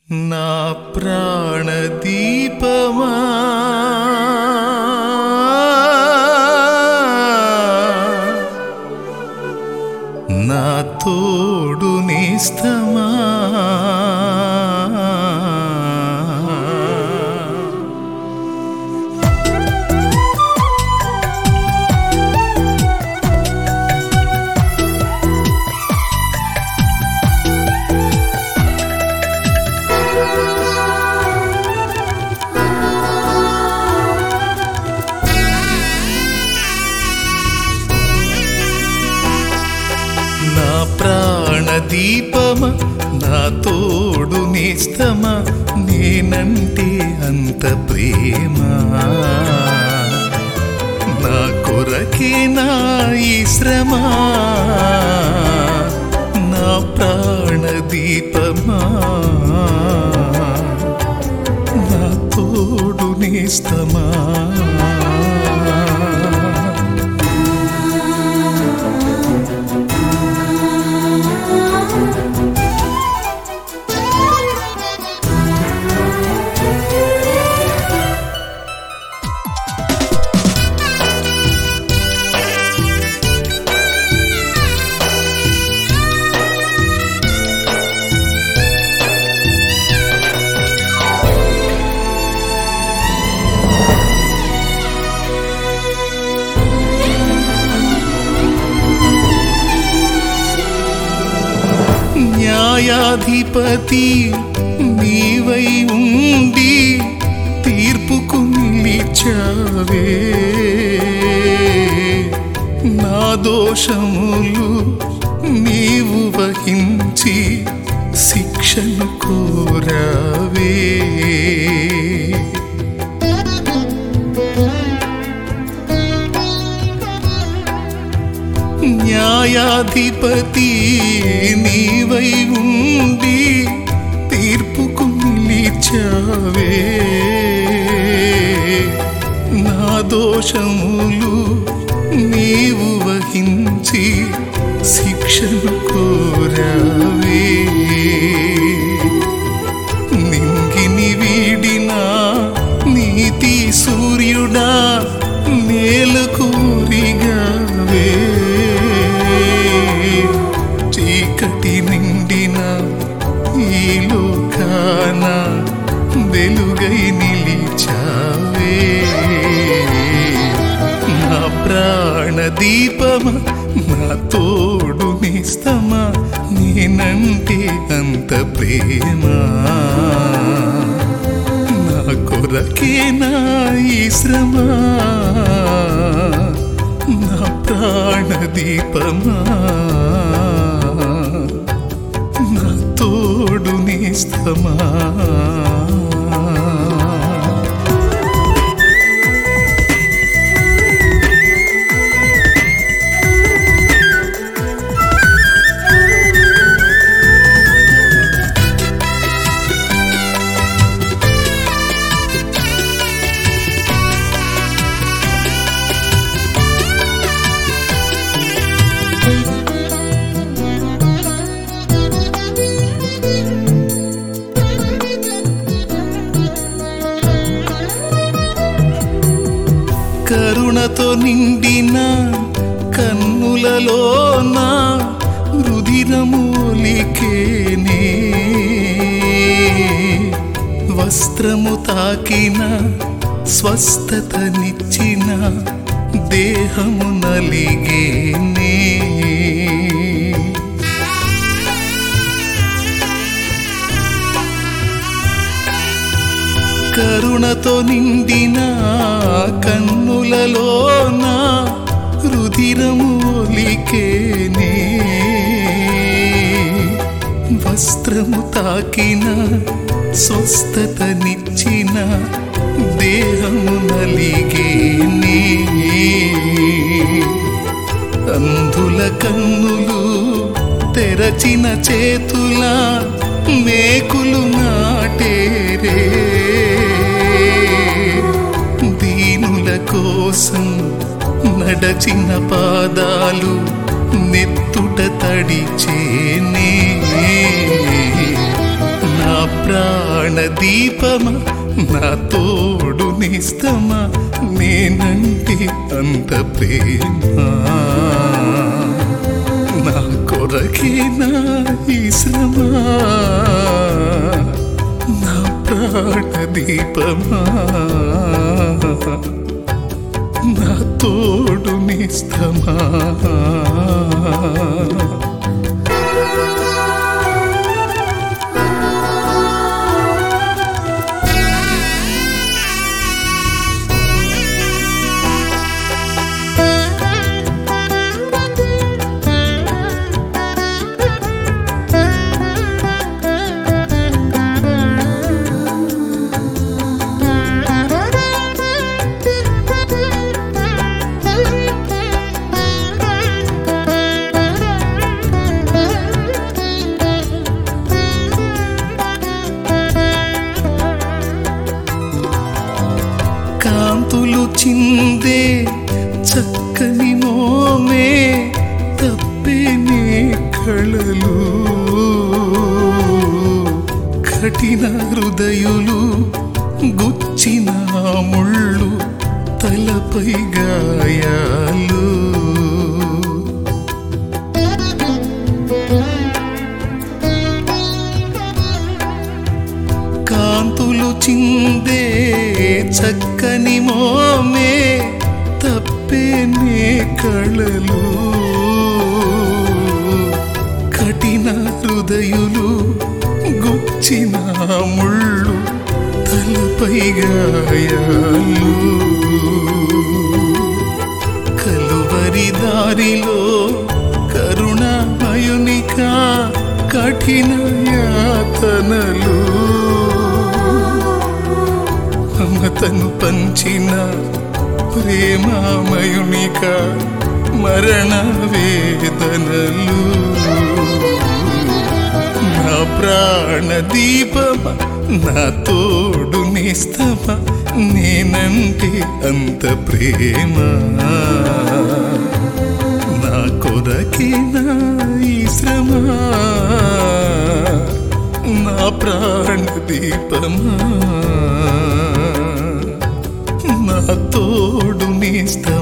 నా ప్రాణదీపమా నా తోడు నేస్తమా నా ప్రాణదీపమా నా తోడు నేస్తమా నేనంటే అంత ప్రేమ నా కొరకే నా ఈ శ్రమ నా ప్రాణదీపమా నా తోడు నేస్తమా న్యాయాధిపతి నీవై ఉండి తీర్పుకు నిలిచావే నా దోషములు నీవు వహించి శిక్షను కోరావే న్యాయాధిపతి నీవై ఉండి తీర్పుకు నిలిచావే నా దోషములు నీవు వహించి శిక్షను కోరావే నింగిని వీడిన నీతి సూర్యుడా నేలకూరిగావే చీకటి నిండిన ఈ లోకాన వెలుగై నిలిచావే నా ప్రాణదీపమా నా తోడు నేస్తమా నేనంటే అంత ప్రేమ నా కొరకే నా ఈ శ్రమ నా ప్రాణదీపమా నా తోడు నేస్తమా కరుణతో నిండిన కన్నులలోన రుధిరమూలికేనే వస్త్రము తాకిన స్వస్థతనిచ్చిన దేహము నలిగేనే కరుణతో నిండిన కన్నులలోన రుధిరమూలికేనే వస్త్రము తాకిన స్వస్థతనిచ్చిన దేహము నలిగేనే అంధుల కన్నులు తెరచిన చేతుల మేకులు నాటేరే దీనుల కోసం నడచిన పాదాలు నెత్తుట తడిచేనే నా ప్రాణ దీపమా నా తోడు నిస్తమా నేనంటే అంత ప్రేమ నా కొరకే నా ఈ శ్రమ నా ప్రాణ దీపమా నా తోడు నిస్తమా కాంతులు చిందే చక్కని మోమే తప్పేనే కళలు కఠిన హృదయులు గుచ్చిన ముళ్ళు తలపై గాయాలు కాంతులు చిందే చక్కని మోమే తప్పేనే కళలు కఠిన హృదయులు గుచ్చిన ముళ్ళు తలపై గాయాలు కలువరి దారిలో కరుణామయునిక కఠిన యాతనలు మమతను పంచిన ప్రేమామయునిక మరణ వేదనలు నా ప్రాణ దీపమా నా తోడు నిస్తమా నేనంటే అంత ప్రేమ నా కొరకే నా ఈ శ్రమ నా ప్రాణ దీపమా నా తోడు నిస్తమా